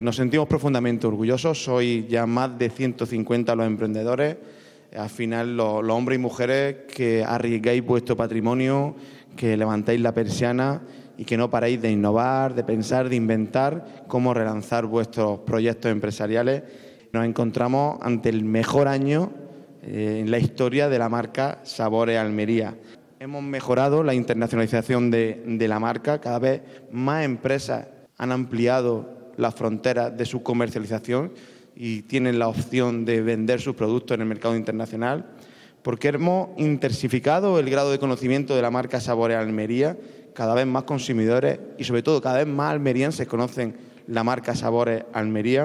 Nos sentimos profundamente orgullosos, sois ya más de 150 los emprendedores, al final los hombres y mujeres que arriesgáis vuestro patrimonio, que levantáis la persiana y que no paráis de innovar, de pensar, de inventar cómo relanzar vuestros proyectos empresariales. Nos encontramos ante el mejor año en la historia de la marca Sabores Almería. Hemos mejorado la internacionalización de la marca, cada vez más empresas han ampliado las fronteras de su comercialización y tienen la opción de vender sus productos en el mercado internacional, porque hemos intensificado el grado de conocimiento de la marca Sabores Almería, cada vez más consumidores y sobre todo cada vez más almerienses conocen la marca Sabores Almería.